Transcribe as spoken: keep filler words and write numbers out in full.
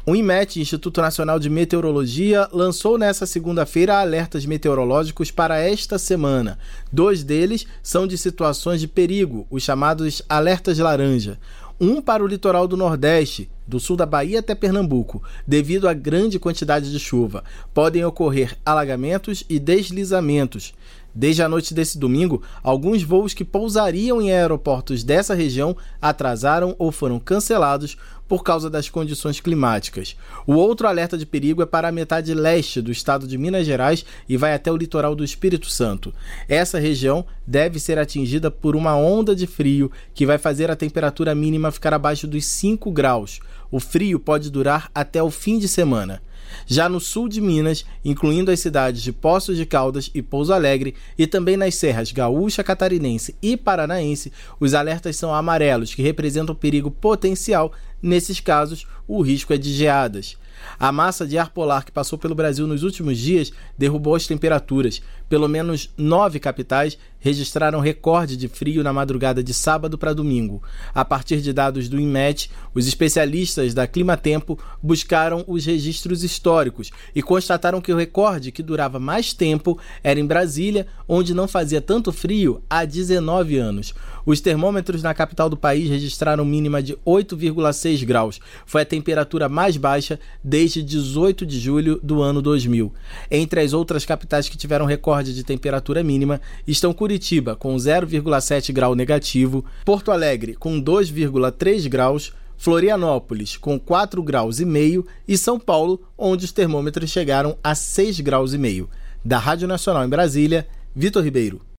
O INMET, Instituto Nacional de Meteorologia, lançou nesta segunda-feira alertas meteorológicos para esta semana. Dois deles são de situações de perigo, os chamados alertas laranja. Um para o litoral do Nordeste, do sul da Bahia até Pernambuco, devido à grande quantidade de chuva. Podem ocorrer alagamentos e deslizamentos. Desde a noite desse domingo, alguns voos que pousariam em aeroportos dessa região atrasaram ou foram cancelados por causa das condições climáticas. O outro alerta de perigo é para a metade leste do estado de Minas Gerais e vai até o litoral do Espírito Santo. Essa região deve ser atingida por uma onda de frio que vai fazer a temperatura mínima ficar abaixo dos cinco graus. O frio pode durar até o fim de semana. Já no sul de Minas, incluindo as cidades de Poços de Caldas e Pouso Alegre, e também nas serras Gaúcha, Catarinense e Paranaense, os alertas são amarelos, que representam perigo potencial. Nesses casos, o risco é de geadas. A massa de ar polar que passou pelo Brasil nos últimos dias derrubou as temperaturas. Pelo menos nove capitais registraram recorde de frio na madrugada de sábado para domingo. A partir de dados do INMET, os especialistas da Climatempo buscaram os registros históricos e constataram que o recorde que durava mais tempo era em Brasília, onde não fazia tanto frio há dezenove anos. Os termômetros na capital do país registraram mínima de oito vírgula seis graus. Foi a temperatura mais baixa desde dezoito de julho do ano dois mil. Entre as outras capitais que tiveram recorde de temperatura mínima estão Curitiba, com zero vírgula sete grau negativo, Porto Alegre, com dois vírgula três graus, Florianópolis, com quatro graus e meio e São Paulo, onde os termômetros chegaram a seis graus e meio. Da Rádio Nacional em Brasília, Vitor Ribeiro.